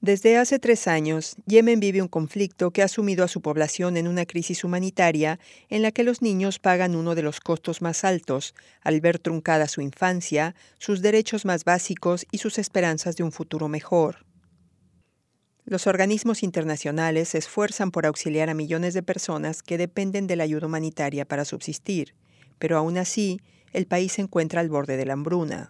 Desde hace 3 años, Yemen vive un conflicto que ha sumido a su población en una crisis humanitaria en la que los niños pagan uno de los costos más altos, al ver truncada su infancia, sus derechos más básicos y sus esperanzas de un futuro mejor. Los organismos internacionales se esfuerzan por auxiliar a millones de personas que dependen de la ayuda humanitaria para subsistir, pero aún así, el país se encuentra al borde de la hambruna.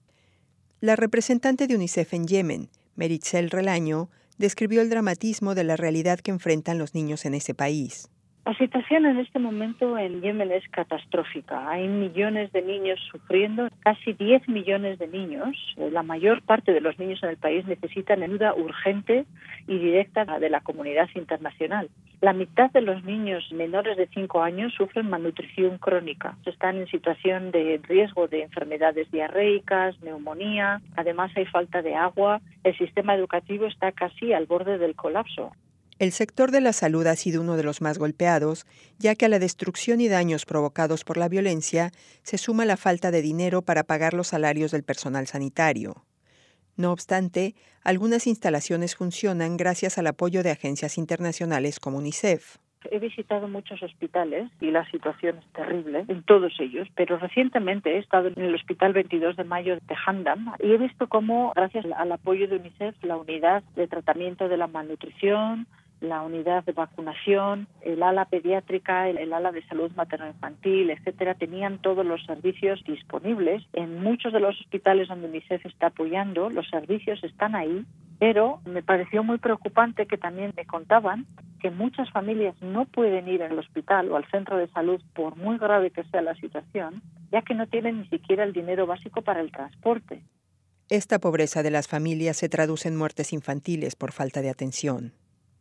La representante de UNICEF en Yemen, Meritxell Relaño, describió el dramatismo de la realidad que enfrentan los niños en ese país. La situación en este momento en Yemen es catastrófica. Hay millones de niños sufriendo, casi 10 millones de niños. La mayor parte de los niños en el país necesitan ayuda urgente y directa de la comunidad internacional. La mitad de los niños menores de 5 años sufren malnutrición crónica. Están en situación de riesgo de enfermedades diarreicas, neumonía. Además hay falta de agua. El sistema educativo está casi al borde del colapso. El sector de la salud ha sido uno de los más golpeados, ya que a la destrucción y daños provocados por la violencia se suma la falta de dinero para pagar los salarios del personal sanitario. No obstante, algunas instalaciones funcionan gracias al apoyo de agencias internacionales como UNICEF. He visitado muchos hospitales y la situación es terrible en todos ellos, pero recientemente he estado en el Hospital 22 de Mayo de Handam y he visto cómo, gracias al apoyo de UNICEF, la unidad de tratamiento de la malnutrición, la unidad de vacunación, el ala pediátrica, el ala de salud materno-infantil, etcétera, tenían todos los servicios disponibles. En muchos de los hospitales donde UNICEF está apoyando, los servicios están ahí, pero me pareció muy preocupante que también me contaban que muchas familias no pueden ir al hospital o al centro de salud por muy grave que sea la situación, ya que no tienen ni siquiera el dinero básico para el transporte. Esta pobreza de las familias se traduce en muertes infantiles por falta de atención.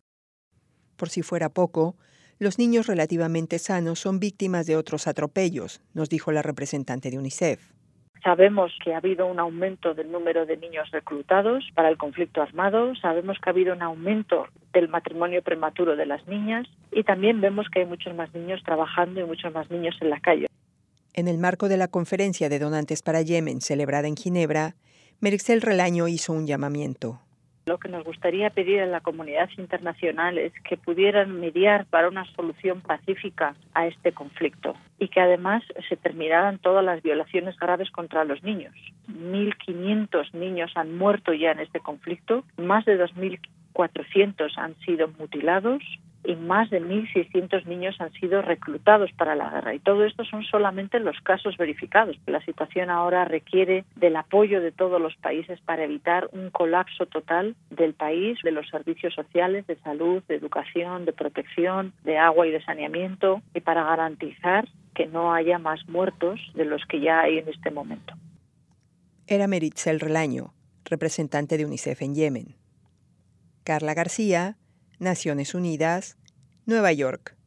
Por si fuera poco, los niños relativamente sanos son víctimas de otros atropellos, nos dijo la representante de UNICEF. Sabemos que ha habido un aumento del número de niños reclutados para el conflicto armado, sabemos que ha habido un aumento del matrimonio prematuro de las niñas y también vemos que hay muchos más niños trabajando y muchos más niños en la calle. En el marco de la Conferencia de Donantes para Yemen, celebrada en Ginebra, Meritxell Relaño hizo un llamamiento. Lo que nos gustaría pedir a la comunidad internacional es que pudieran mediar para una solución pacífica a este conflicto y que además se terminaran todas las violaciones graves contra los niños. 1.500 niños han muerto ya en este conflicto, más de 2.400 han sido mutilados y más de 1.600 niños han sido reclutados para la guerra. Y todo esto son solamente los casos verificados. La situación ahora requiere del apoyo de todos los países para evitar un colapso total del país, de los servicios sociales, de salud, de educación, de protección, de agua y de saneamiento, y para garantizar que no haya más muertos de los que ya hay en este momento. Era Meritxell Relaño, representante de UNICEF en Yemen. Carla García, Naciones Unidas, Nueva York.